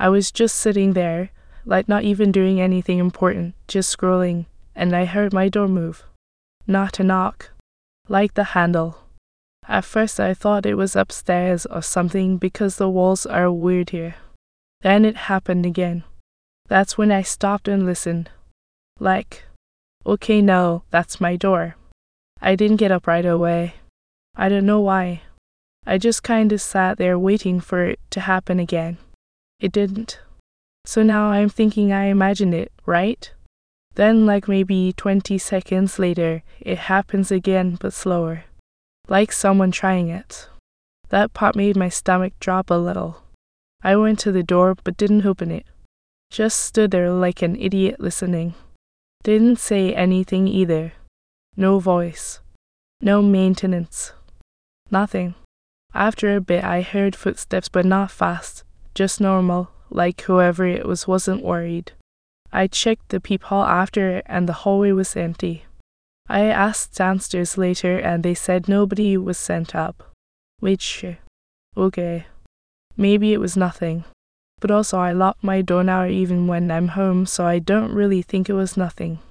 I was just sitting there, like not even doing anything important, just scrolling, and I heard my door move. Not a knock, like the handle. At first I thought it was upstairs or something because the walls are weird here. Then it happened again. That's when I stopped and listened. Like, okay, no, that's my door. I didn't get up right away. I don't know why. I just kinda sat there waiting for it to happen again. It didn't. So now I'm thinking I imagined it, right? Then like maybe 20 seconds later, it happens again but slower. Like someone trying it. That part made my stomach drop a little. I went to the door but didn't open it. Just stood there like an idiot listening. Didn't say anything either. No voice. No maintenance. Nothing. After a bit I heard footsteps but not fast, just normal, like whoever it was wasn't worried. I checked the peephole after and the hallway was empty. I asked downstairs later and they said nobody was sent up. Which, okay. Maybe it was nothing. But also I lock my door now even when I'm home, so I don't really think it was nothing.